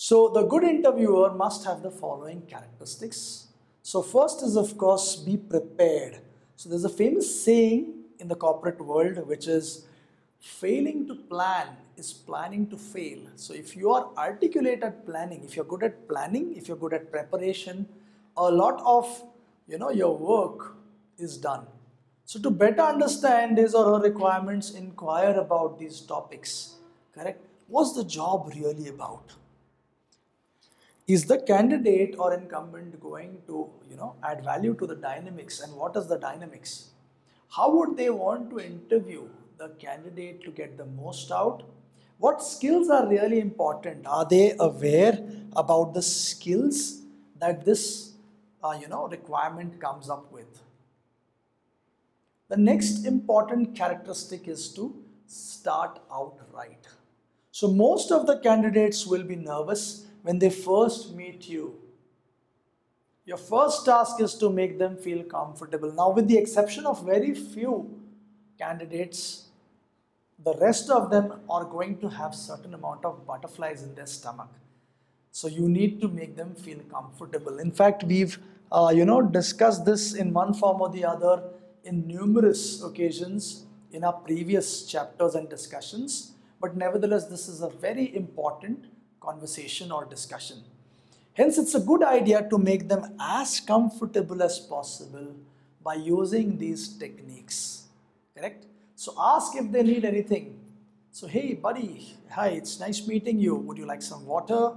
So the good interviewer must have the following characteristics. So first is, of course, be prepared. So there's a famous saying in the corporate world which is, failing to plan is planning to fail. So if you are articulate at planning, if you're good at planning, if you're good at preparation, a lot of your work is done. So to better understand his or her requirements, inquire about these topics. Correct? What's the job really about? Is the candidate or incumbent going to add value to the dynamics, and what is the dynamics? How would they want to interview the candidate to get the most out? What skills are really important? Are they aware about the skills that this requirement comes up with? The next important characteristic is to start out right. So most of the candidates will be nervous when they first meet you. Your first task is to make them feel comfortable. Now, with the exception of very few candidates, the rest of them are going to have certain amount of butterflies in their stomach. So you need to make them feel comfortable. In fact, we've discussed this in one form or the other in numerous occasions in our previous chapters and discussions. But nevertheless, this is a very important conversation or discussion. Hence, it's a good idea to make them as comfortable as possible by using these techniques. Correct? So ask if they need anything. So, hey buddy, hi, it's nice meeting you. Would you like some water?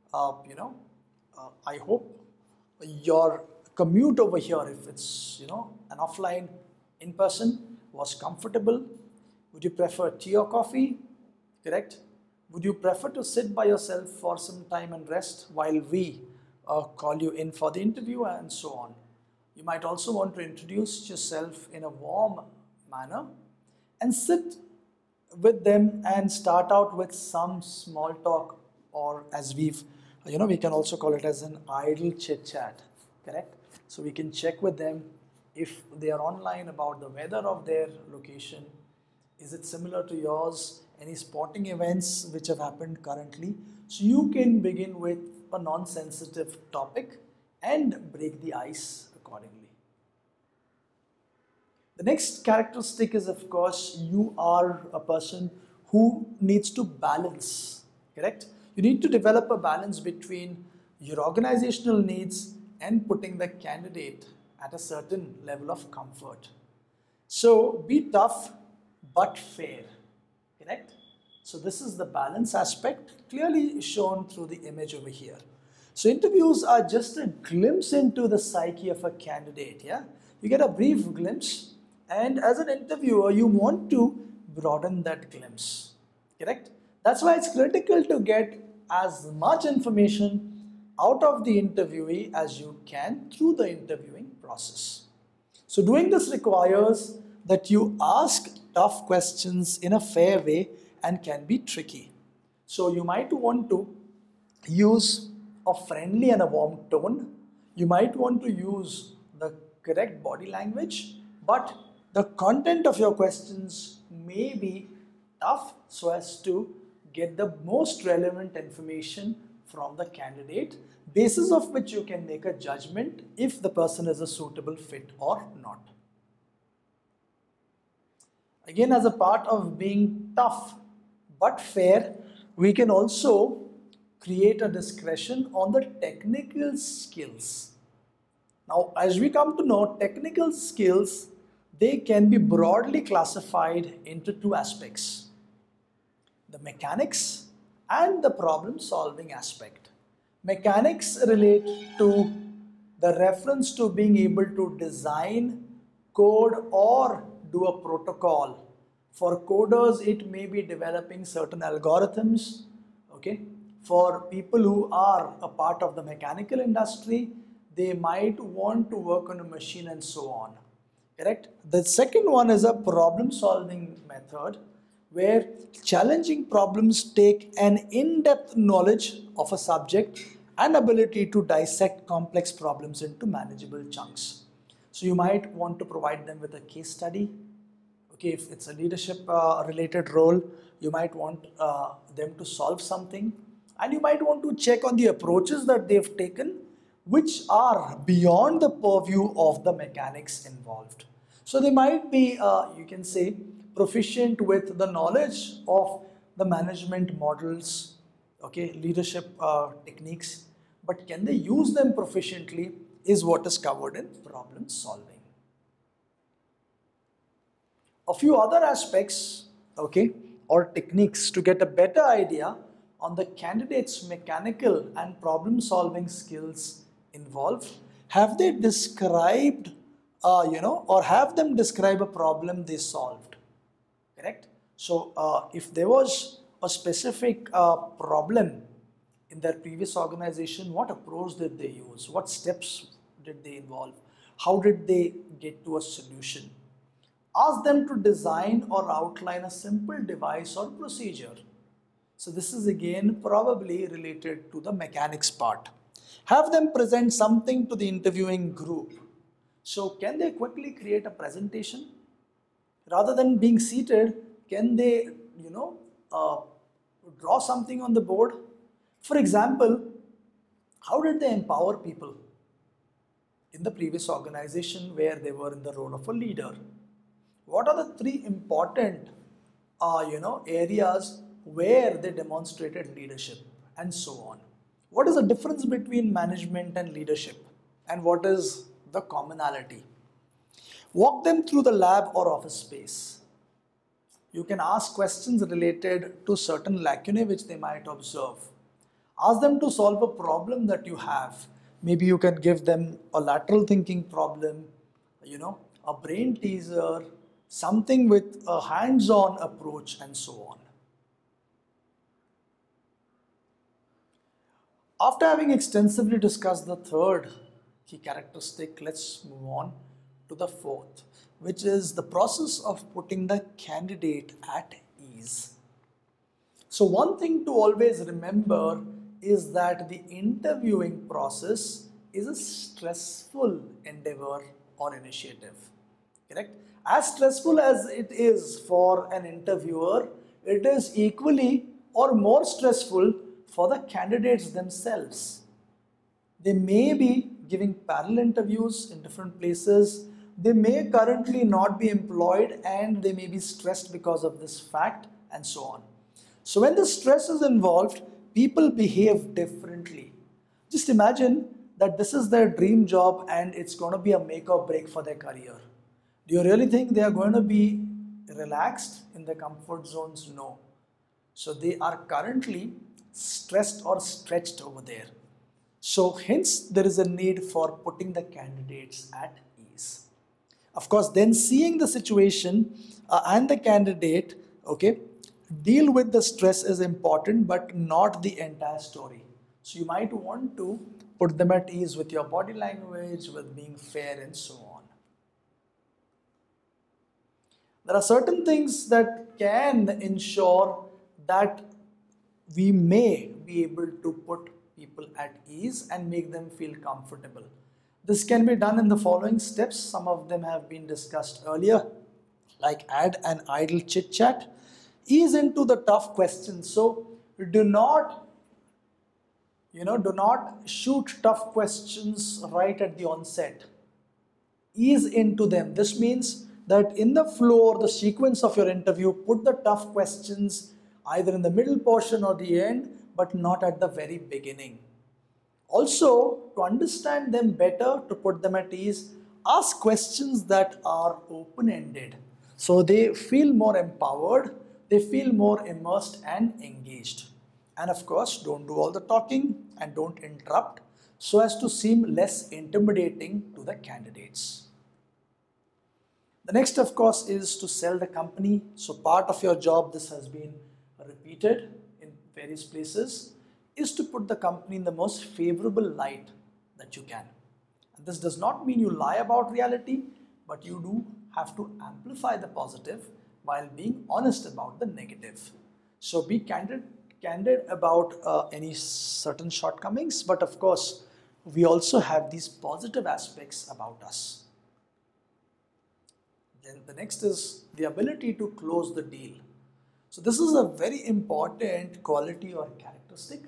I hope your commute over here, if it's an offline, in person, was comfortable. Would you prefer tea or coffee? Correct? Would you prefer to sit by yourself for some time and rest while we call you in for the interview, and so on? You might also want to introduce yourself in a warm manner and sit with them and start out with some small talk, or as we can also call it as an idle chit chat. Correct? So we can check with them if they are online about the weather of their location. Is it similar to yours? Any sporting events which have happened currently? So you can begin with a non-sensitive topic and break the ice accordingly. The next characteristic is, of course, you are a person who needs to balance. Correct? You need to develop a balance between your organizational needs and putting the candidate at a certain level of comfort. So be tough but fair. Correct? So this is the balance aspect clearly shown through the image over here. So interviews are just a glimpse into the psyche of a candidate. Yeah, you get a brief glimpse, and as an interviewer, you want to broaden that glimpse. Correct? That's why it's critical to get as much information out of the interviewee as you can through the interviewing process. So doing this requires that you ask tough questions in a fair way and can be tricky. So you might want to use a friendly and a warm tone. You might want to use the correct body language, but the content of your questions may be tough so as to get the most relevant information from the candidate, basis of which you can make a judgment if the person is a suitable fit or not. Again, as a part of being tough but fair, we can also create a discretion on the technical skills. Now, as we come to know, technical skills, they can be broadly classified into two aspects: the mechanics and the problem solving aspect. Mechanics relate to the reference to being able to design, code, or do a protocol. For coders, it may be developing certain algorithms. Okay. For people who are a part of the mechanical industry, they might want to work on a machine and so on. Correct? The second one is a problem solving method, where challenging problems take an in-depth knowledge of a subject and ability to dissect complex problems into manageable chunks. So you might want to provide them with a case study. Okay, if it's a leadership related role, you might want them to solve something And you might want to check on the approaches that they've taken, which are beyond the purview of the mechanics involved. So they might be, you can say, proficient with the knowledge of the management models, okay, leadership techniques, but can they use them proficiently is what is covered in problem solving. A few other aspects, okay, or techniques to get a better idea on the candidate's mechanical and problem solving skills involved. Have they described, or have them describe a problem they solved, correct? So if there was a specific problem in their previous organization, what approach did they use? What steps did they involve? How did they get to a solution? Ask them to design or outline a simple device or procedure. So this is again probably related to the mechanics part. Have them present something to the interviewing group. So can they quickly create a presentation? Rather than being seated, can they, draw something on the board? For example, how did they empower people in the previous organization where they were in the role of a leader? What are the three important, areas where they demonstrated leadership and so on? What is the difference between management and leadership, and what is the commonality? Walk them through the lab or office space. You can ask questions related to certain lacunae which they might observe. Ask them to solve a problem that you have. Maybe you can give them a lateral thinking problem, a brain teaser, something with a hands-on approach and so on. After having extensively discussed the third key characteristic, let's move on to the fourth, which is the process of putting the candidate at ease. So one thing to always remember is that the interviewing process is a stressful endeavor or initiative, correct? As stressful as it is for an interviewer, it is equally or more stressful for the candidates themselves. They may be giving parallel interviews in different places. They may currently not be employed and they may be stressed because of this fact and so on. So when the stress is involved, people behave differently. Just imagine that this is their dream job and it's going to be a make or break for their career. Do you really think they are going to be relaxed in their comfort zones? No. So they are currently stressed or stretched over there. So hence there is a need for putting the candidates at ease. Of course, then seeing the situation and the candidate, okay, deal with the stress is important, but not the entire story. So you might want to put them at ease with your body language, with being fair and so on. There are certain things that can ensure that we may be able to put people at ease and make them feel comfortable. This can be done in the following steps. Some of them have been discussed earlier, like add an idle chit chat, ease into the tough questions. So do not shoot tough questions right at the onset. Ease into them. This means that in the flow or the sequence of your interview, put the tough questions either in the middle portion or the end, but not at the very beginning. Also, to understand them better, to put them at ease, ask questions that are open-ended. So they feel more empowered, they feel more immersed and engaged. And of course, don't do all the talking and don't interrupt so as to seem less intimidating to the candidates. The next, of course, is to sell the company. So part of your job, this has been repeated in various places, is to put the company in the most favorable light that you can. And this does not mean you lie about reality, but you do have to amplify the positive while being honest about the negative. So be candid about any certain shortcomings, but of course, we also have these positive aspects about us. Then the next is the ability to close the deal. So this is a very important quality or characteristic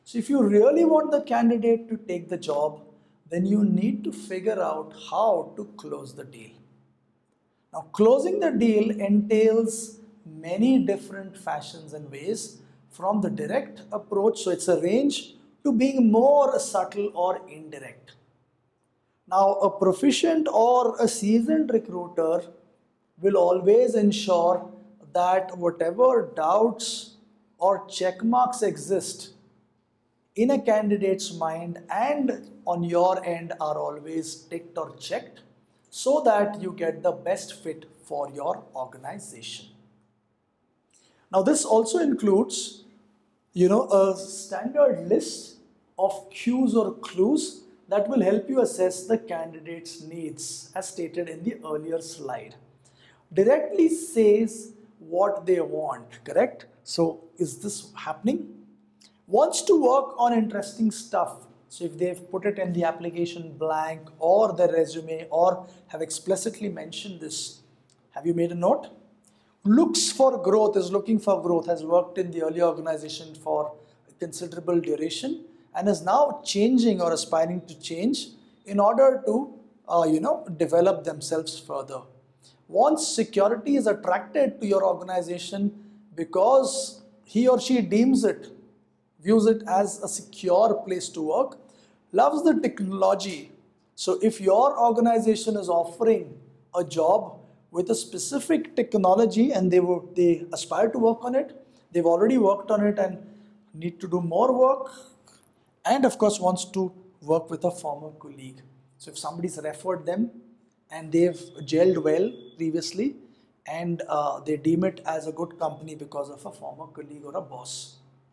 So if you really want the candidate to take the job, then you need to figure out how to close the deal. Now, closing the deal entails many different fashions and ways, from the direct approach, so it's a range, to being more subtle or indirect. Now, a proficient or a seasoned recruiter will always ensure that whatever doubts or check marks exist in a candidate's mind and on your end are always ticked or checked, so that you get the best fit for your organization. Now, this also includes, a standard list of cues or clues that will help you assess the candidate's needs, as stated in the earlier slide. Directly says what they want, correct? So, is this happening? Wants to work on interesting stuff. So if they've put it in the application blank or the resume or have explicitly mentioned this, have you made a note? Looks for growth, is looking for growth, has worked in the earlier organization for a considerable duration and is now changing or aspiring to change in order to develop themselves further. Wants security, is attracted to your organization because he or she views it as a secure place to work, loves the technology. So if your organization is offering a job with a specific technology and they aspire to work on it, they've already worked on it and need to do more work, and of course wants to work with a former colleague. So if somebody's referred them and they've gelled well previously and they deem it as a good company because of a former colleague or a boss.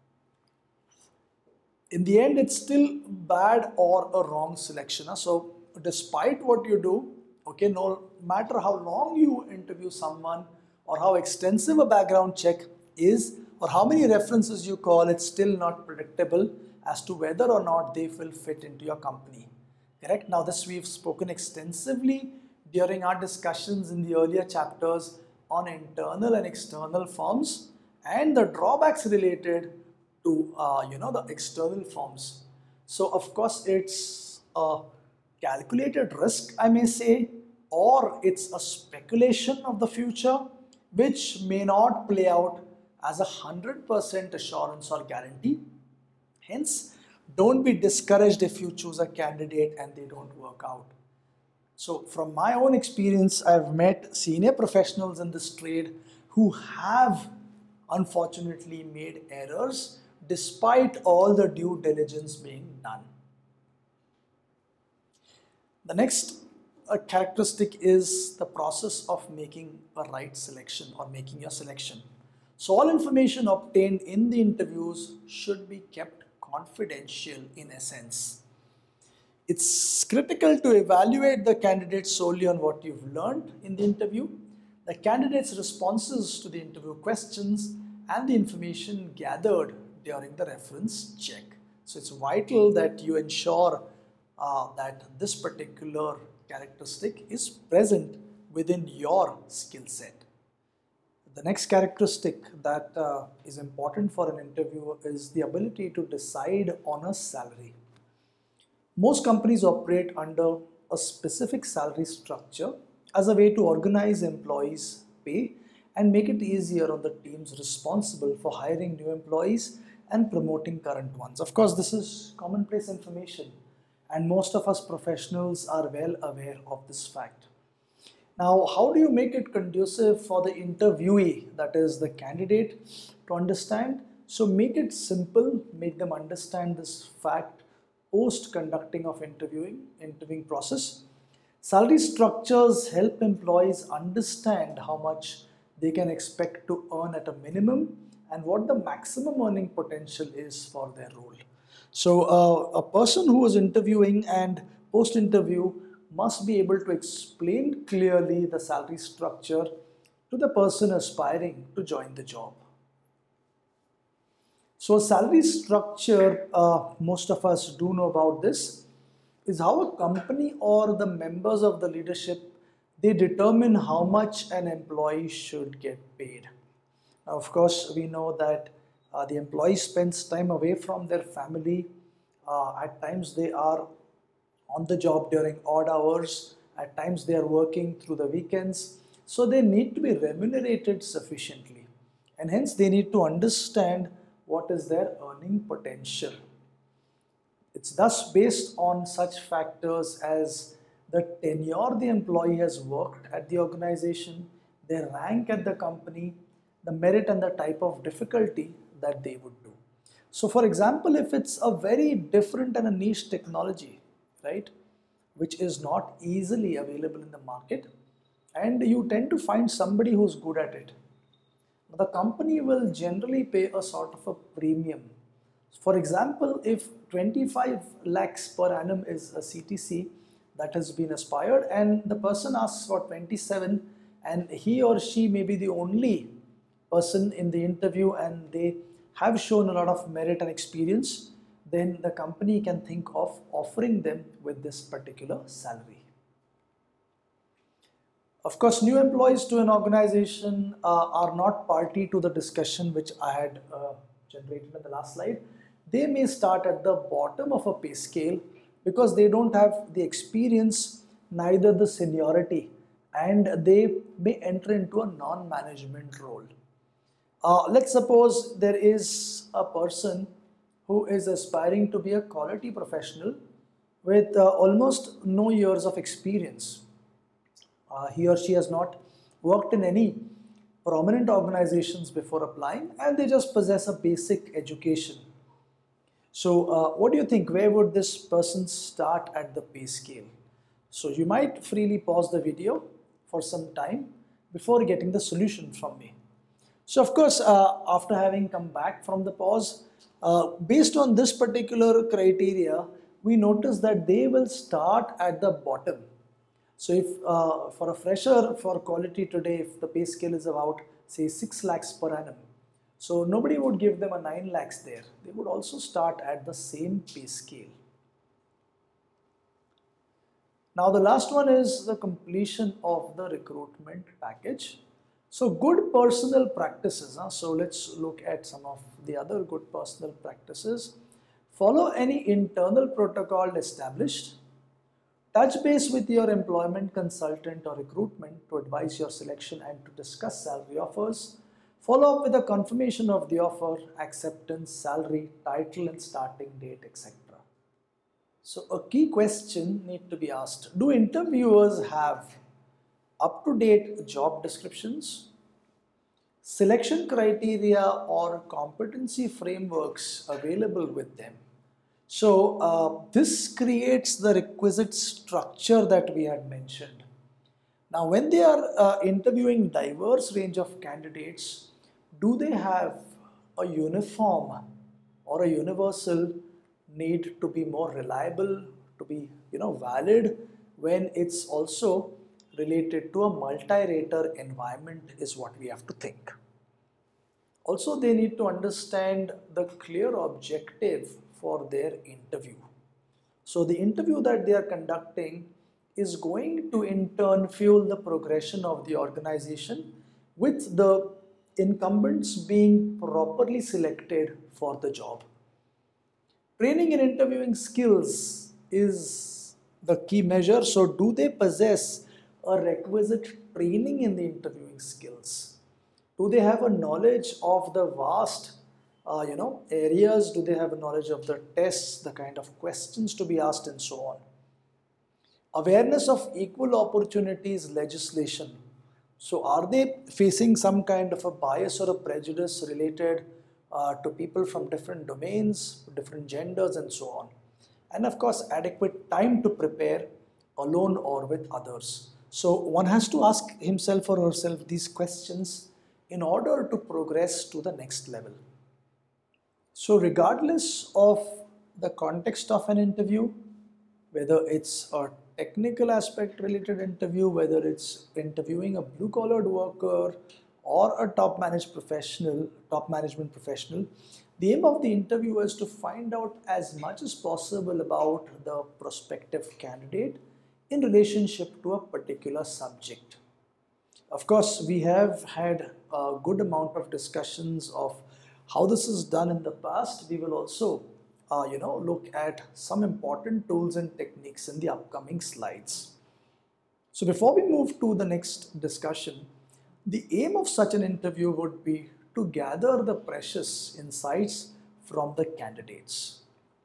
In the end, it's still bad or a wrong selection. So despite what you do, okay, no matter how long you interview someone or how extensive a background check is or how many references you call, it's still not predictable as to whether or not they will fit into your company. Correct? Now this we've spoken extensively during our discussions in the earlier chapters on internal and external firms and the drawbacks related to the external firms. So of course it's a calculated risk, I may say, or it's a speculation of the future which may not play out as 100% assurance or guarantee. Hence, don't be discouraged if you choose a candidate and they don't work out. So from my own experience, I've met senior professionals in this trade who have unfortunately made errors despite all the due diligence being done. The next characteristic is the process of making a right selection or making your selection. So all information obtained in the interviews should be kept confidential in essence. It's critical to evaluate the candidate solely on what you've learned in the interview, the candidate's responses to the interview questions, and the information gathered during the reference check. So it's vital that you ensure that this particular characteristic is present within your skill set. The next characteristic that is important for an interviewer is the ability to decide on a salary. Most companies operate under a specific salary structure as a way to organize employees' pay and make it easier on the teams responsible for hiring new employees and promoting current ones. Of course, this is commonplace information and most of us professionals are well aware of this fact. Now, how do you make it conducive for the interviewee, that is the candidate, to understand? So make it simple, make them understand this fact post conducting of interviewing process. Salary structures help employees understand how much they can expect to earn at a minimum and what the maximum earning potential is for their role. So a person who is interviewing and post-interview must be able to explain clearly the salary structure to the person aspiring to join the job. So salary structure, most of us do know about this, is how a company or the members of the leadership, they determine how much an employee should get paid. Now, of course, we know that The employee spends time away from their family. At times they are on the job during odd hours. At times they are working through the weekends. So they need to be remunerated sufficiently. And hence they need to understand what is their earning potential. It's thus based on such factors as the tenure the employee has worked at the organization, their rank at the company, the merit and the type of difficulty that they would do. So for example, if it's a very different and a niche technology, right, which is not easily available in the market, and you tend to find somebody who's good at it, the company will generally pay a sort of a premium. For example, if 25 lakhs per annum is a CTC that has been aspired and the person asks for 27 and he or she may be the only person in the interview and they have shown a lot of merit and experience, then the company can think of offering them with this particular salary. Of course, new employees to an organization are not party to the discussion which I had generated in the last slide. They may start at the bottom of a pay scale because they don't have the experience, neither the seniority, and they may enter into a non-management role. Let's suppose there is a person who is aspiring to be a quality professional with almost no years of experience. He or she has not worked in any prominent organizations before applying and they just possess a basic education. So what do you think? Where would this person start at the pay scale? So you might freely pause the video for some time before getting the solution from me. So of course, after having come back from the pause, based on this particular criteria, we notice that they will start at the bottom. So if for a fresher for quality today, if the pay scale is about say 6 lakhs per annum, so nobody would give them a 9 lakhs there. They would also start at the same pay scale. Now the last one is the completion of the recruitment package. So good personal practices. So let's look at some of the other good personal practices. Follow any internal protocol established. Touch base with your employment consultant or recruitment to advise your selection and to discuss salary offers. Follow up with a confirmation of the offer, acceptance, salary, title and starting date, etc. So a key question need to be asked. Do interviewers have up-to-date job descriptions, selection criteria or competency frameworks available with them? So this creates the requisite structure that we had mentioned. Now when they are interviewing diverse range of candidates, do they have a uniform or a universal need to be more reliable, to be valid when it's also related to a multi-rater environment is what we have to think. Also they need to understand the clear objective for their interview. So the interview that they are conducting is going to in turn fuel the progression of the organization with the incumbents being properly selected for the job. Training and interviewing skills is the key measure. So do they possess a requisite training in the interviewing skills? Do they have a knowledge of the vast areas? Do they have a knowledge of the tests, the kind of questions to be asked and so on? Awareness of equal opportunities legislation. So are they facing some kind of a bias or a prejudice related to people from different domains, different genders and so on? And of course, adequate time to prepare alone or with others. So one has to ask himself or herself these questions in order to progress to the next level. So regardless of the context of an interview, whether it's a technical aspect related interview, whether it's interviewing a blue collared worker or a top management professional, the aim of the interview is to find out as much as possible about the prospective candidate in relationship to a particular subject. Of course, we have had a good amount of discussions of how this is done in the past, we will also look at some important tools and techniques in the upcoming slides. So before we move to the next discussion, the aim of such an interview would be to gather the precious insights from the candidates.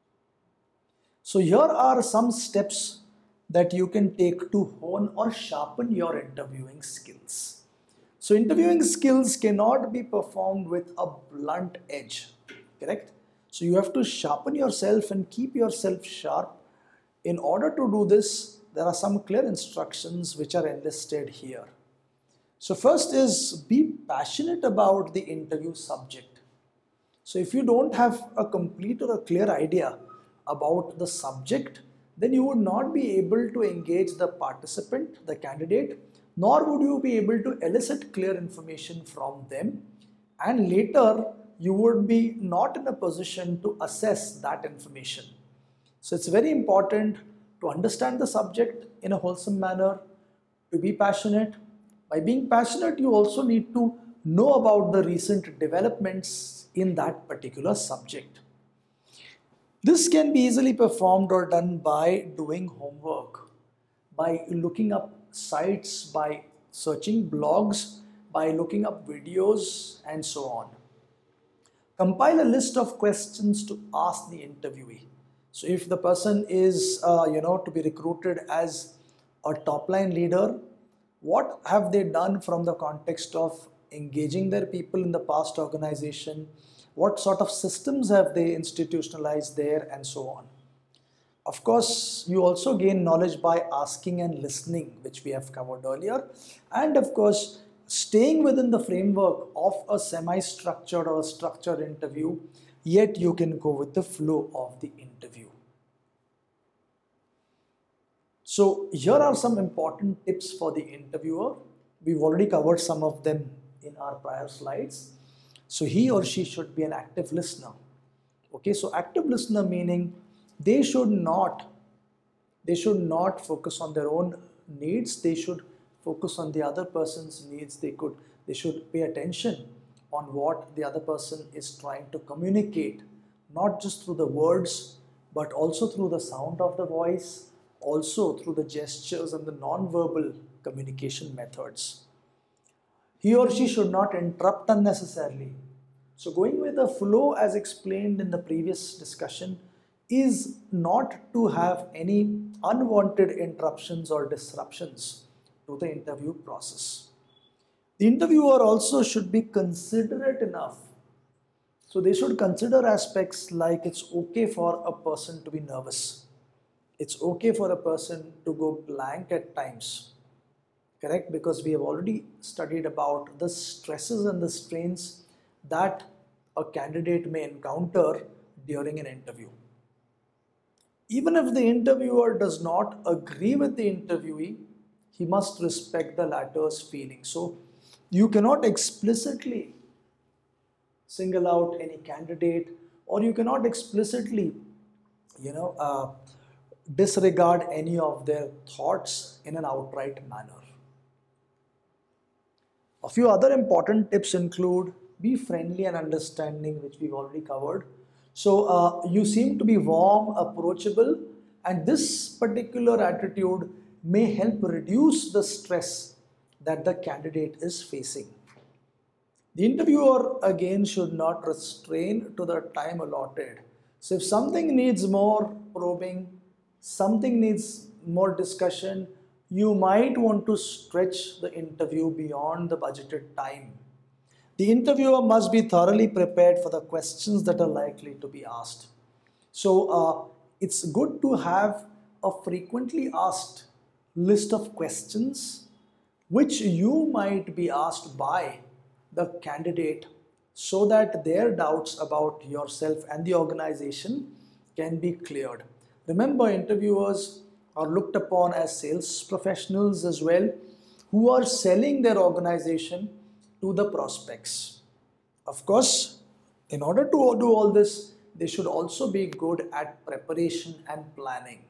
So here are some steps that you can take to hone or sharpen your interviewing skills. So interviewing skills cannot be performed with a blunt edge, correct? So you have to sharpen yourself and keep yourself sharp. In order to do this, there are some clear instructions which are enlisted here. So first is be passionate about the interview subject. So if you don't have a complete or a clear idea about the subject, then you would not be able to engage the participant, the candidate, nor would you be able to elicit clear information from them, and later you would be not in a position to assess that information. So it's very important to understand the subject in a wholesome manner, to be passionate. By being passionate, you also need to know about the recent developments in that particular subject. This can be easily performed or done by doing homework, by looking up sites, by searching blogs, by looking up videos, and so on. Compile a list of questions to ask the interviewee. So if the person is to be recruited as a top line leader, what have they done from the context of engaging their people in the past organization? What sort of systems have they institutionalized there, and so on. Of course, you also gain knowledge by asking and listening, which we have covered earlier. And of course, staying within the framework of a semi-structured or a structured interview, yet you can go with the flow of the interview. So here are some important tips for the interviewer. We've already covered some of them in our prior slides. So he or she should be an active listener. Okay, so active listener meaning they should not focus on their own needs. They should focus on the other person's needs. They should pay attention on what the other person is trying to communicate, not just through the words, but also through the sound of the voice, also through the gestures and the non-verbal communication methods. He or she should not interrupt unnecessarily. So going with the flow as explained in the previous discussion is not to have any unwanted interruptions or disruptions to the interview process. The interviewer also should be considerate enough. So they should consider aspects like it's okay for a person to be nervous. It's okay for a person to go blank at times. Correct? Because we have already studied about the stresses and the strains that a candidate may encounter during an interview. Even if the interviewer does not agree with the interviewee, he must respect the latter's feelings. So you cannot explicitly single out any candidate, or you cannot explicitly, disregard any of their thoughts in an outright manner. A few other important tips include be friendly and understanding, which we've already covered. So you seem to be warm, approachable, and this particular attitude may help reduce the stress that the candidate is facing. The interviewer again should not restrain to the time allotted. So if something needs more probing, something needs more discussion, you might want to stretch the interview beyond the budgeted time. The interviewer must be thoroughly prepared for the questions that are likely to be asked. So it's good to have a frequently asked list of questions which you might be asked by the candidate, so that their doubts about yourself and the organization can be cleared. Remember, interviewers are looked upon as sales professionals as well, who are selling their organization to the prospects. Of course, in order to do all this, they should also be good at preparation and planning.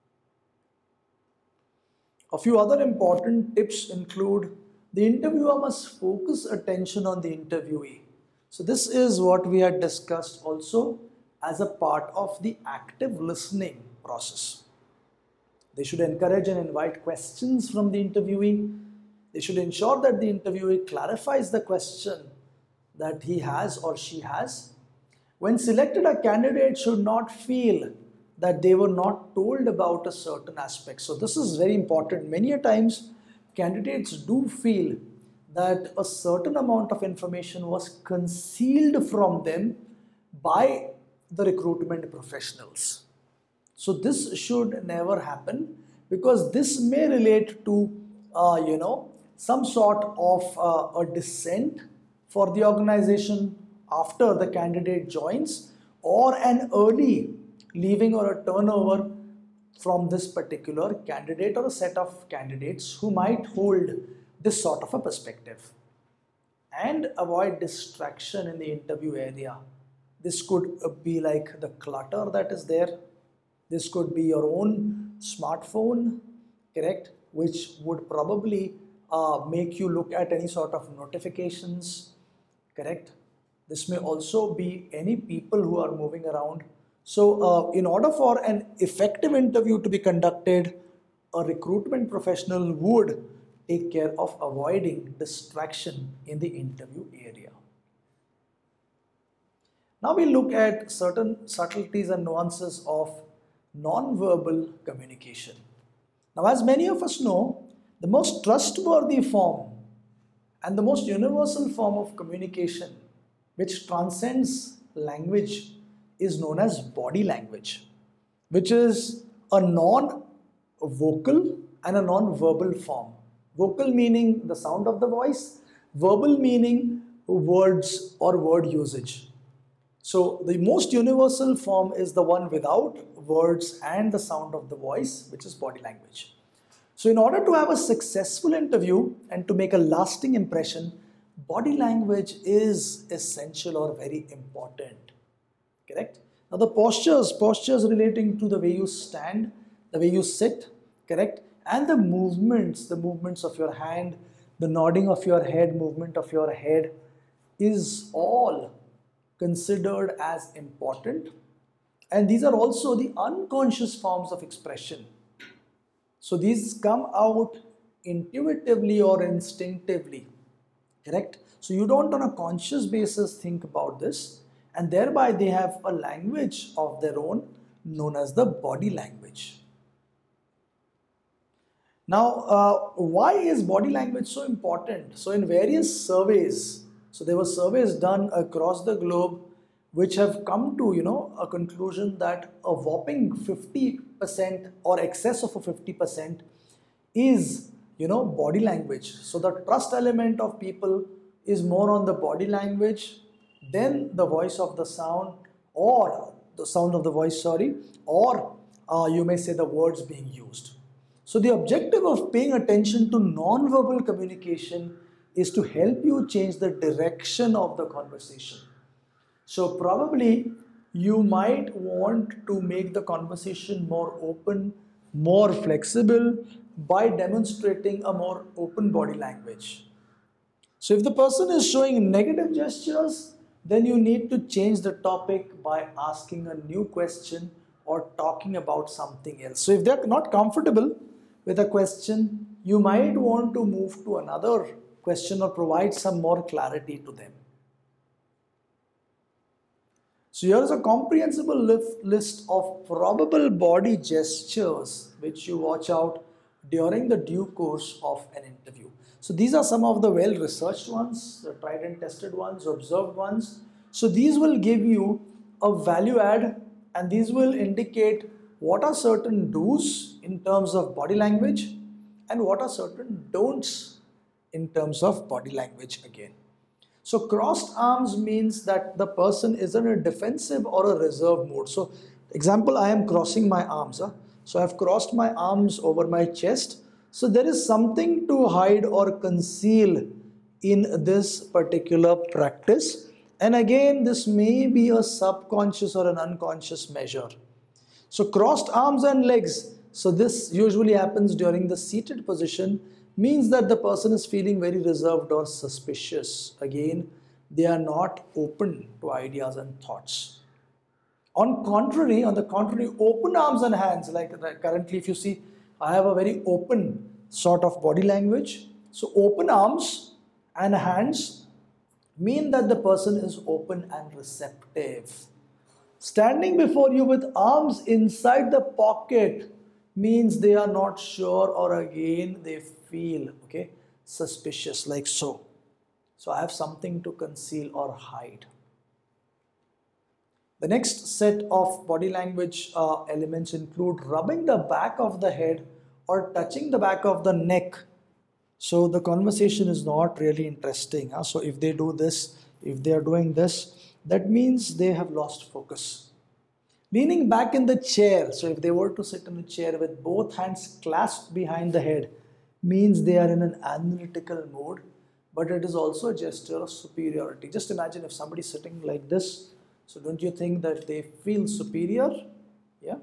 A few other important tips include the interviewer must focus attention on the interviewee. So this is what we had discussed also as a part of the active listening process. They should encourage and invite questions from the interviewee. They should ensure that the interviewee clarifies the question that he has or she has. When selected, a candidate should not feel that they were not told about a certain aspect. So this is very important. Many a times candidates do feel that a certain amount of information was concealed from them by the recruitment professionals. So this should never happen, because this may relate to some sort of a dissent for the organization after the candidate joins, or an early leaving or a turnover from this particular candidate or a set of candidates who might hold this sort of a perspective. And avoid distraction in the interview area. This could be like the clutter that is there. This could be your own smartphone, correct, which would probably make you look at any sort of notifications, correct. This may also be any people who are moving around. So in order for an effective interview to be conducted, a recruitment professional would take care of avoiding distraction in the interview area. Now we look at certain subtleties and nuances of non-verbal communication. Now, as many of us know, the most trustworthy form and the most universal form of communication which transcends language is known as body language, which is a non-vocal and a non-verbal form. Vocal meaning the sound of the voice, verbal meaning words or word usage. So the most universal form is the one without words and the sound of the voice, which is body language. So in order to have a successful interview and to make a lasting impression, body language is essential or very important. Correct? Now the postures relating to the way you stand, the way you sit, correct? And the movements of your hand, the nodding of your head, movement of your head is all considered as important. And these are also the unconscious forms of expression. So these come out intuitively or instinctively, correct? So you don't on a conscious basis think about this, and thereby they have a language of their own known as the body language. Now, why is body language so important? So in various surveys, so there were surveys done across the globe which have come to, a conclusion that a whopping 50% or excess of a 50% is, body language. So the trust element of people is more on the body language than the voice of the sound, or the sound of the voice, sorry, or you may say the words being used. So the objective of paying attention to non-verbal communication is to help you change the direction of the conversation. So probably you might want to make the conversation more open, more flexible by demonstrating a more open body language. So if the person is showing negative gestures, then you need to change the topic by asking a new question or talking about something else. So if they're not comfortable with a question, you might want to move to another question or provide some more clarity to them. So here is a comprehensible list of probable body gestures which you watch out during the due course of an interview. So these are some of the well-researched ones, the tried and tested ones, observed ones. So these will give you a value add, and these will indicate what are certain do's in terms of body language and what are certain don'ts in terms of body language again. So crossed arms means that the person is in a defensive or a reserve mode. So example, I am crossing my arms. So I have crossed my arms over my chest. So there is something to hide or conceal in this particular practice. And again, this may be a subconscious or an unconscious measure. So crossed arms and legs. So this usually happens during the seated position, means that the person is feeling very reserved or suspicious. Again, they are not open to ideas and thoughts. On the contrary, open arms and hands, like currently if you see, I have a very open sort of body language. So open arms and hands mean that the person is open and receptive. Standing before you with arms inside the pocket means they are not sure, or again they feel, okay, suspicious, like so. So I have something to conceal or hide. The next set of body language elements include rubbing the back of the head or touching the back of the neck. So the conversation is not really interesting. So if they do this, if they are doing this, that means they have lost focus. Leaning back in the chair, so if they were to sit in a chair with both hands clasped behind the head, means they are in an analytical mode, but it is also a gesture of superiority. Just imagine if somebody is sitting like this, so don't you think that they feel superior? Yeah.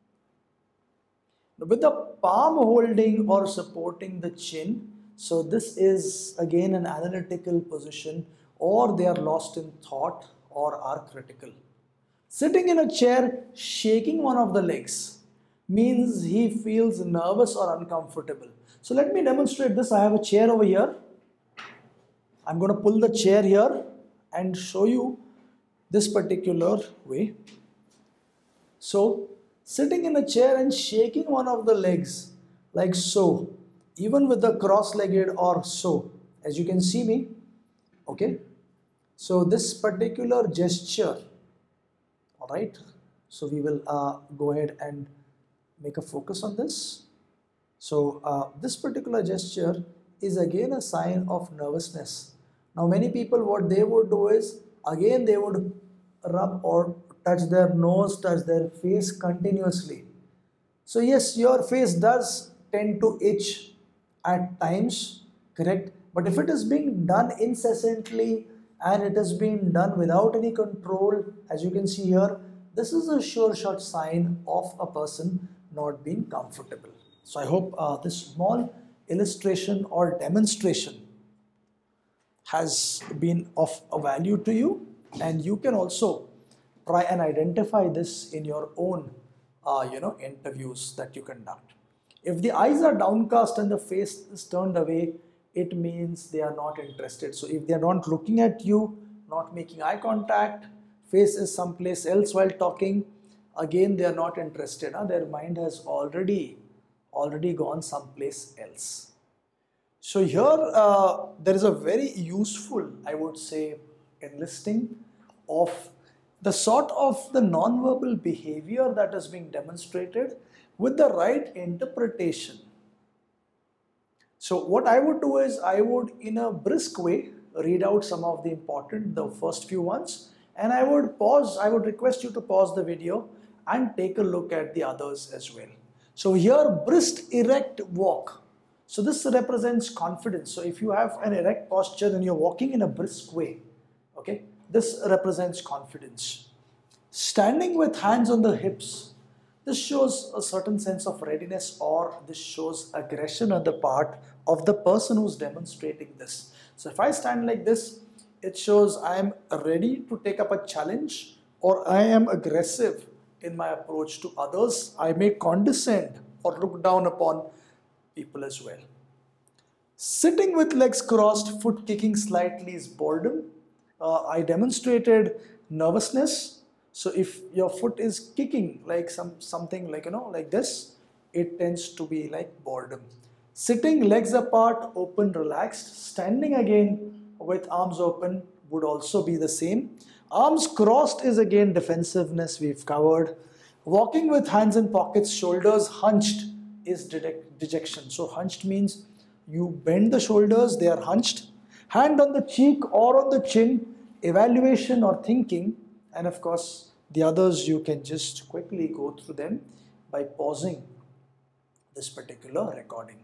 Now with the palm holding or supporting the chin, so this is again an analytical position, or they are lost in thought or are critical. Sitting in a chair, shaking one of the legs means he feels nervous or uncomfortable. So let me demonstrate this. I have a chair over here. I'm going to pull the chair here and show you this particular way. So sitting in a chair and shaking one of the legs like so, even with the cross-legged or so, as you can see me, okay. So this particular gesture, all right, so we will go ahead and make a focus on this. So this particular gesture is again a sign of nervousness. Now many people, what they would do is, again they would rub or touch their nose, touch their face continuously. So yes, your face does tend to itch at times, correct? But if it is being done incessantly and it is being done without any control, as you can see here, this is a sure shot sign of a person not being comfortable. So I hope this small illustration or demonstration has been of a value to you, and you can also try and identify this in your own interviews that you conduct. If the eyes are downcast and the face is turned away, it means they are not interested. So if they are not looking at you, not making eye contact, face is someplace else while talking, again they are not interested. Their mind has already gone someplace else. So here there is a very useful, I would say, enlisting of the sort of the non-verbal behavior that is being demonstrated with the right interpretation. So what I would do is, I would in a brisk way read out some of the first few ones, and I would request you to pause the video and take a look at the others as well. So here, brisk erect walk. So this represents confidence. So if you have an erect posture and you're walking in a brisk way, okay, this represents confidence. Standing with hands on the hips, this shows a certain sense of readiness, or this shows aggression on the part of the person who's demonstrating this. So if I stand like this, it shows I am ready to take up a challenge, or I am aggressive in my approach to others. I may condescend or look down upon people as well. Sitting with legs crossed, foot kicking slightly is boredom. I demonstrated nervousness. So if your foot is kicking like something like, like this, it tends to be like boredom. Sitting legs apart, open, relaxed. Standing again with arms open would also be the same. Arms crossed is again defensiveness, we've covered. Walking with hands in pockets, shoulders hunched is dejection. So hunched means you bend the shoulders, they are hunched. Hand on the cheek or on the chin, evaluation or thinking. And of course, the others you can just quickly go through them by pausing this particular recording.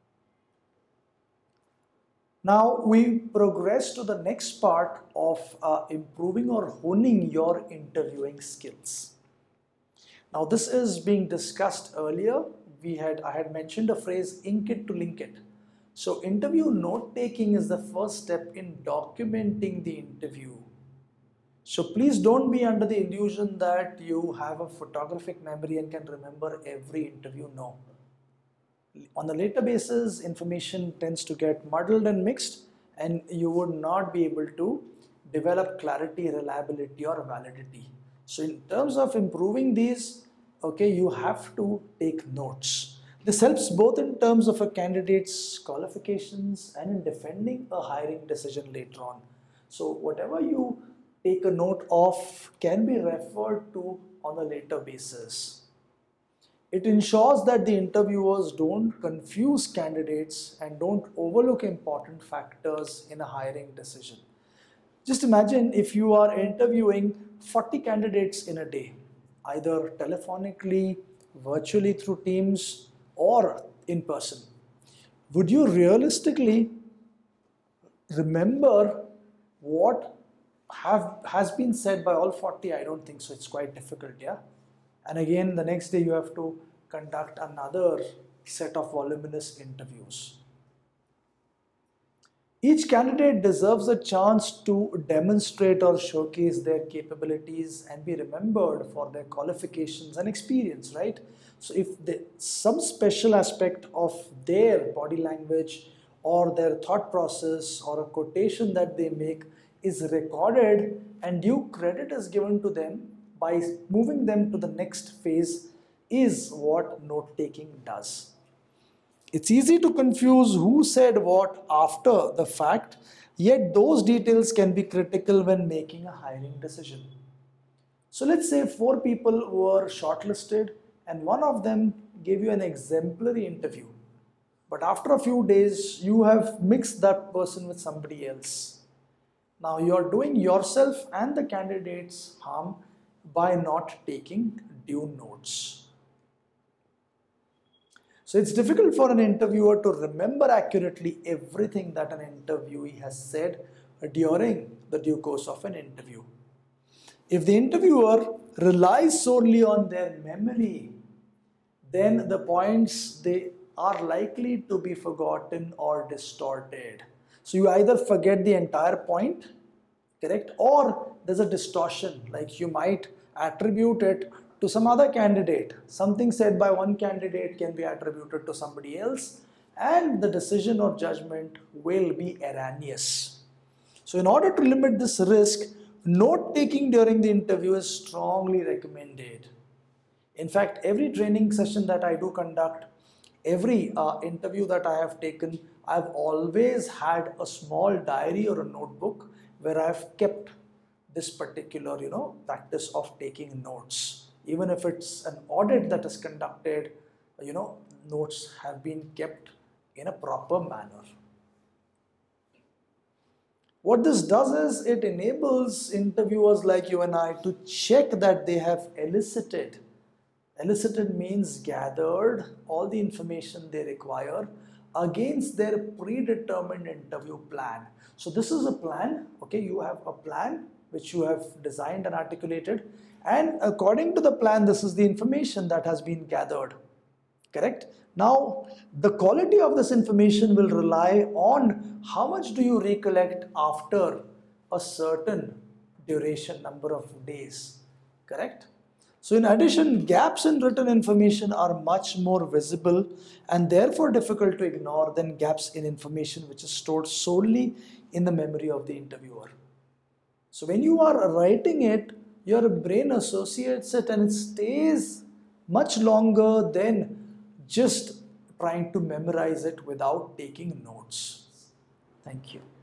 Now we progress to the next part of improving or honing your interviewing skills. Now this is being discussed earlier. I had mentioned a phrase, ink it to link it. So interview note taking is the first step in documenting the interview. So please don't be under the illusion that you have a photographic memory and can remember every interview. No. On the later basis, information tends to get muddled and mixed, and you would not be able to develop clarity, reliability, or validity. So in terms of improving these, okay, you have to take notes. This helps both in terms of a candidate's qualifications and in defending a hiring decision later on. So whatever you take a note of can be referred to on a later basis. It ensures that the interviewers don't confuse candidates and don't overlook important factors in a hiring decision. Just imagine if you are interviewing 40 candidates in a day, either telephonically, virtually through Teams, or in person. Would you realistically remember what has been said by all 40? I don't think so. It's quite difficult, yeah? And again, the next day you have to conduct another set of voluminous interviews. Each candidate deserves a chance to demonstrate or showcase their capabilities and be remembered for their qualifications and experience, right? So if some special aspect of their body language or their thought process or a quotation that they make is recorded and due credit is given to them by moving them to the next phase is what note-taking does. It's easy to confuse who said what after the fact, yet those details can be critical when making a hiring decision. So let's say 4 people were shortlisted and one of them gave you an exemplary interview. But after a few days, you have mixed that person with somebody else. Now you are doing yourself and the candidates harm by not taking due notes. So it's difficult for an interviewer to remember accurately everything that an interviewee has said during the due course of an interview. If the interviewer relies solely on their memory, then the points they are likely to be forgotten or distorted. So you either forget the entire point, correct, or there's a distortion, like you might attribute it to some other candidate. Something said by one candidate can be attributed to somebody else, and the decision or judgment will be erroneous. So in order to limit this risk, note-taking during the interview is strongly recommended. In fact, every training session that I do conduct, every interview that I have taken, I've always had a small diary or a notebook where I've kept this particular, practice of taking notes. Even if it's an audit that is conducted, notes have been kept in a proper manner. What this does is it enables interviewers like you and I to check that they have elicited. Elicited means gathered all the information they require against their predetermined interview plan. So this is a plan, okay, you have a plan which you have designed and articulated, and according to the plan, this is the information that has been gathered, correct? Now, the quality of this information will rely on how much do you recollect after a certain duration, number of days, correct? So in addition, gaps in written information are much more visible and therefore difficult to ignore than gaps in information which is stored solely in the memory of the interviewer. So when you are writing it, your brain associates it and it stays much longer than just trying to memorize it without taking notes. Thank you.